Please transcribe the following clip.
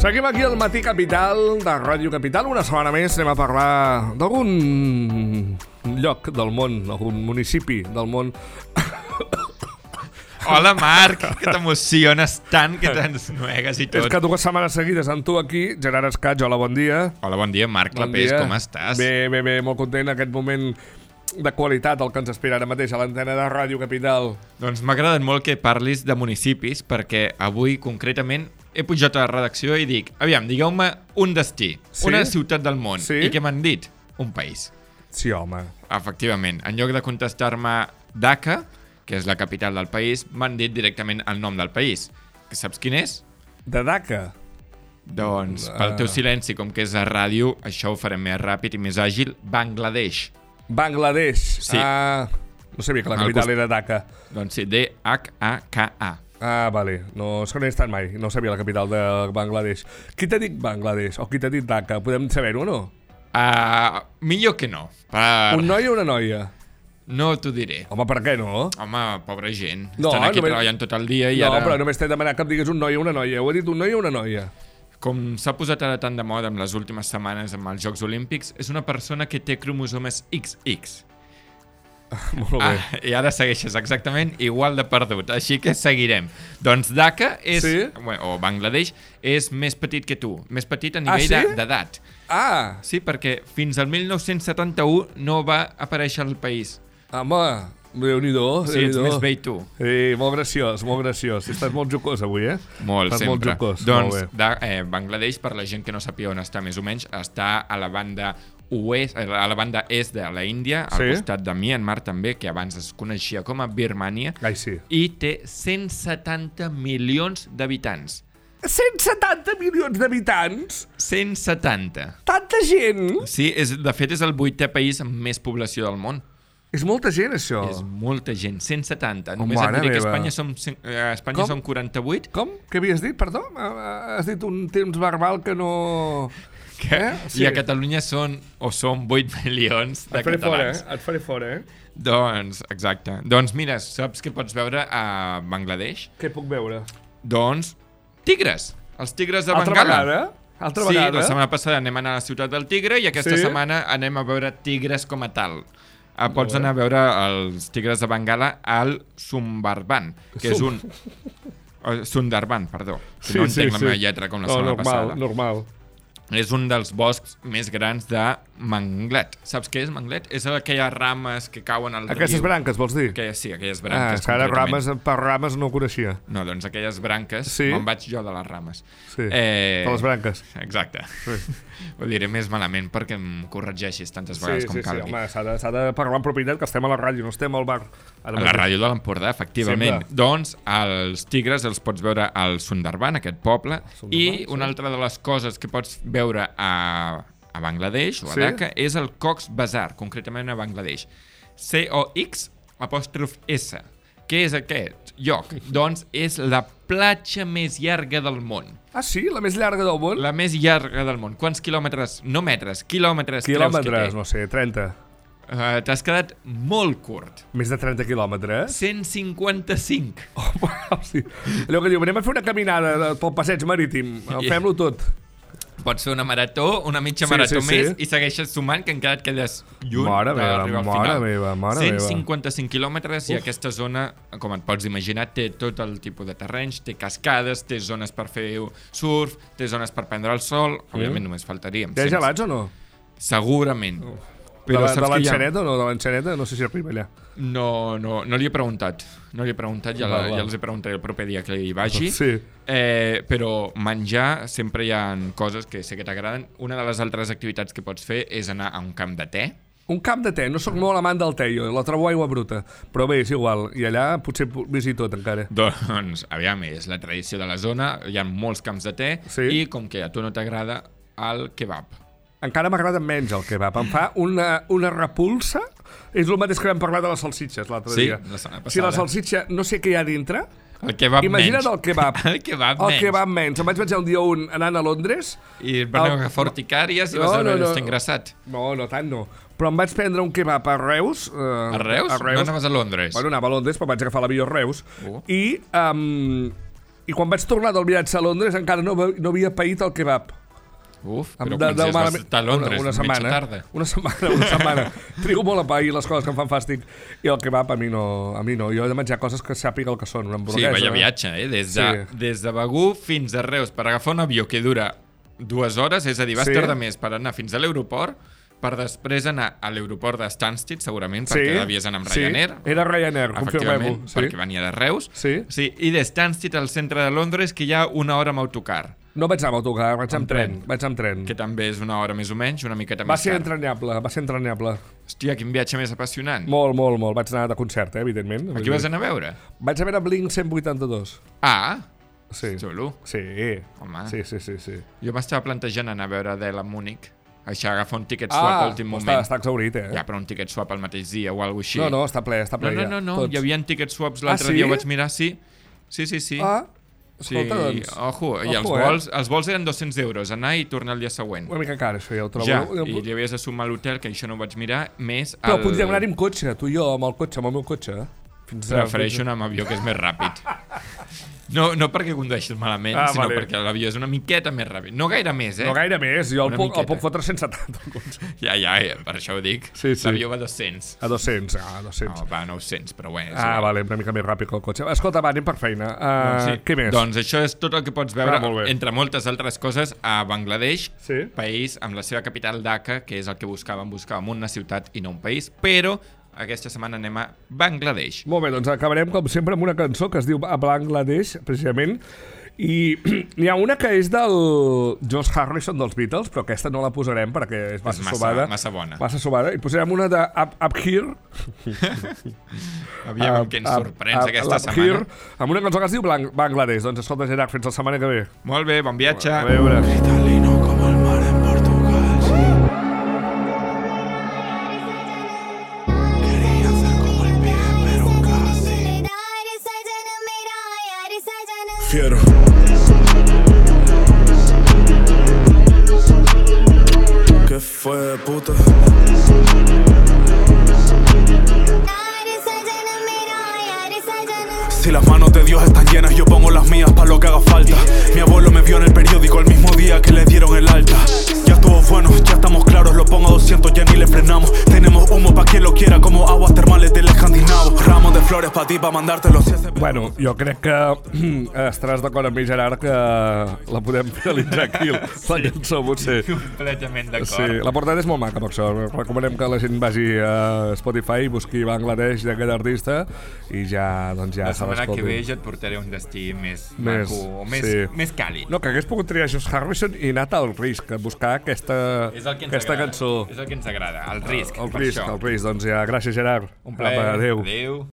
Seguim aquí al Matí Capital de Ràdio Capital. Una setmana més anem a parlar d'algun lloc del món, algun municipi del món. Hola, Marc, que t'emociones tant que t'ennuegues i tot. És que 2 setmanes seguides amb tu aquí, Gerard Escaig, hola, bon dia. Hola, bon dia, Marc Clapés, com estàs? Bé, molt content aquest moment de qualitat el que ens espera ara mateix a l'antena de Ràdio Capital. Doncs m'ha agradat molt que parlis de municipis, perquè avui, concretament, he pujat a la redacció i dic, aviam, digueu-me un destí, una ciutat del món. I què m'han dit? Un país. Sí, home. Efectivament, en lloc de contestar-me Dhaka, que és la capital del país, m'han dit directament el nom del país. Que saps quin és? De Dhaka? Doncs, pel teu silenci, com que és a ràdio, això ho farem més ràpid i més àgil. Bangladesh. Bangladesh. Sí. No sabia que la capital era Dhaka. Doncs sí, D-H-A-K-A. Vale. No, és que no he estat mai. No sabia la capital de Bangladesh. Qui t'ha dit Bangladesh? O qui t'ha dit Dhaka? Podem saber-ho o no? Millor que no. Un noi o una noia? No t'ho diré. Home, per què no? Home, pobra gent. No, estan aquí treballant tot el dia i ara... No, però només t'he demanat que em digués un noi o una noia. Ho he dit un noi o una noia? Com s'ha posat ara tan de moda en les últimes setmanes amb els Jocs Olímpics, és una persona que té cromosomes XX. Molt bé. I ara segueixes exactament igual de perdut, així que seguirem. Doncs Dhaka és, o Bangladesh és més petit que tu, més petit a nivell d'edat. Sí, perquè fins al 1971 no va aparèixer al país. Home, Déu-n'hi-do. Sí, ets més vell tu. Sí, molt graciós, molt graciós. Estàs molt jocós avui, eh? Molt, sempre. Molt jocós. Doncs Bangladesh, per la gent que no sàpiga on està més o menys, està a la banda oest, a la banda est de la Índia, al costat de Myanmar també, que abans es coneixia com a Birmània, i té 170 milions d'habitants. 170 milions d'habitants? 170. Tanta gent? Sí, de fet és el 8è país amb més població del món. És molta gent, això. És molta gent, 170. Només et diré que a Espanya som 48. Com? Què havies dit, perdó? Has dit un temps verbal que no... Què? I a Catalunya som 8 milions de catalans. Et faré fora, eh? Doncs, exacte. Doncs mira, saps què pots veure a Bangladesh? Què puc veure? Doncs tigres. Els tigres de Bengala. Altra vegada? Sí, la setmana passada anem a anar a la ciutat del tigre i aquesta setmana anem a veure tigres com a tal. Pots anar a veure els tigres de Bengala al Sundarban, que és un... Sundarban, perdó. No entenc la meva lletra com la setmana passada. Normal. És un dels boscs més grans de manglet. Saps què és manglet? És aquelles rames que cauen al riu. Aquestes branques, vols dir? Sí, aquelles branques. Ara per rames no ho coneixia. No, doncs aquelles branques, me'n vaig jo de les rames. Sí, per les branques. Exacte. Ho diré més malament perquè em corregeixis tantes vegades com calgui. Sí, home, s'ha de parlar en propietat, que estem a la ràdio, no estem al bar. A la ràdio de l'Empordà, efectivament. Doncs els tigres els pots veure al Sundarban, aquest poble, i una altra de les coses que pots veure a Bangladesh o a Dhaka és el Cox's Bazar, concretament a Bangladesh. C-O-X'(S). Què és aquest lloc? Doncs és la platja més llarga del món. Ah, sí? La més llarga del món? La més llarga del món. Quants quilòmetres? No metres, quilòmetres creus que té? No sé, 30. T'has quedat molt curt. Més de 30 quilòmetres? 155. Allò que diu, anem a fer una caminada pel passeig marítim. Fem-lo tot. Pots fer una marató, una mitja marató més i segueixes sumant, que encara et quedes lluny d'arribar al final. Mare 155 quilòmetres i aquesta zona, com et pots imaginar, té tot el tipus de terrenys, té cascades, té zones per fer surf, té zones per prendre el sol, òbviament només faltaria. Hi ha gelats o no? Segurament. De l'enxaneta o no? De l'enxaneta no sé si arriba allà. No li he preguntat. Ja els he preguntat el proper dia que hi vagi. Però menjar, sempre hi ha coses que sé que t'agraden. Una de les altres activitats que pots fer és anar a un camp de te. Un camp de te? No sóc molt amant del te, jo. La trobo aigua bruta. Però bé, és igual. I allà potser visito tot encara. Doncs, aviam, és la tradició de la zona. Hi ha molts camps de te i com que a tu no t'agrada el kebab. Encara m'agrada menys el kebab. Em fa una repulsa. És el mateix que vam parlar de les salsitxes l'altre dia. La setmana passada. Si la salsitxa no sé què hi ha dintre, el kebab imagina't menys. El kebab. El kebab menys. Em vaig menjar un dia anant a Londres. I van agafar urticàries i vas estar engraçat. No tant no. Però em vaig prendre un kebab a Reus. A Reus? No anaves a Londres? Bueno, anava a Londres, però vaig agafar l'avió a Reus. I I quan vaig tornar del viatge a Londres encara no havia paït el kebab. Uf, però quan vas estar a Londres, mitja tarda. Una setmana. Trigo molt a pair les coses que em fan fàstic. I el kebab a mi no. Jo he de menjar coses que sàpiga el que són. Una hamburguesa. Sí, vaya viatge, des de Begur fins a Reus per agafar un avió que dura 2 hores, és a dir, vas tardar més per anar fins a l'aeroport, per després anar a l'aeroport de Stansted, segurament, perquè havies anar amb Ryanair. Era Ryanair, confirmem-ho. Perquè venia de Reus. I de Stansted al centre de Londres, que hi ha 1 hora amb autocar. No vaig anar amb autocar, vaig amb tren. Que també és 1 hora més o menys, una miqueta més car. Va ser entranyable. Hòstia, quin viatge més apassionant. Molt. Vaig anar de concert, evidentment. A qui vas anar a veure? Vaig a veure Blink 182. Ah, sí. Xulo. Sí. Home. Sí. Jo m'estava plantejant anar a veure Adele a Múnich. Això, agafar un ticket swap a l'últim moment. Està exaurit, Ja, però un ticket swap al mateix dia o alguna cosa així. No, està ple ja. No, hi havia ticket swaps l'altre dia, ho vaig mirar, sí. Ah, escolta, doncs. Ojo, i els vols eren 200 euros, anar i tornar el dia següent. Una mica car, això ja ho trobo. Ja, i li havies de sumar l'hotel, que això no ho vaig mirar, més Però podríem anar-hi amb cotxe, tu i jo, amb el meu cotxe. Prefereixo anar amb avió, que és més ràpid. No perquè condueixis malament, sinó perquè l'avió és una miqueta més ràpid. No gaire més, No gaire més, jo el puc fotre 170. Ja, per això ho dic. L'avió va a 200. A 200. No, va a 900, però bé. Vale, una mica més ràpid que el cotxe. Escolta, anem per feina. Què més? Doncs això és tot el que pots veure, entre moltes altres coses, a Bangladesh, país amb la seva capital Dhaka, que és el que buscàvem una ciutat i no un país, però aquesta setmana anem a Bangladesh. Molt bé, doncs acabarem com sempre amb una cançó que es diu A Bangladesh, precisament, i n'hi ha una que és del George Harrison dels Beatles, però aquesta no la posarem perquè és massa sobada. Massa bona. Massa sobada. I posarem una de Up Here. Aviam què ens sorprens aquesta setmana. Here, amb una cançó que es diu Bangladesh. Doncs escolta, Gerard, fins la setmana que ve. Molt bé, bon viatge. A veure. Cristalino com el mar en Portugal, sí. Fiero. ¿Qué fue, puta? Si las manos de Dios están llenas, yo pongo las mías para lo que haga falta. Mi abuelo me vio en el periódico el mismo día que le dieron el alta. Ya estuvo bueno, ya estamos claros, lo pongo a 200, ya ni le frenamos. Tenemos humo pa' quien lo quiera, como aguas termales del escandinavo. Ramos de flores pa' ti, pa' mandártelo. Bueno, jo crec que estaràs d'acord amb mi, Gerard, que la podem finalitzar aquí, la cançó, potser. Completament d'acord. Sí, la portada és molt maca, per això. Recomanem que la gent vagi a Spotify, busqui Bangladesh d'aquest artista i ja, doncs ja se l'escolti. La setmana que ve ja et portaré un destí més maco, o més càlid. No, que hagués pogut triar George Harrison i anar al risc, a buscar aquesta cançó. És el que ens agrada, el risc. El risc, doncs ja, gràcies, Gerard. Un plaer. Adéu.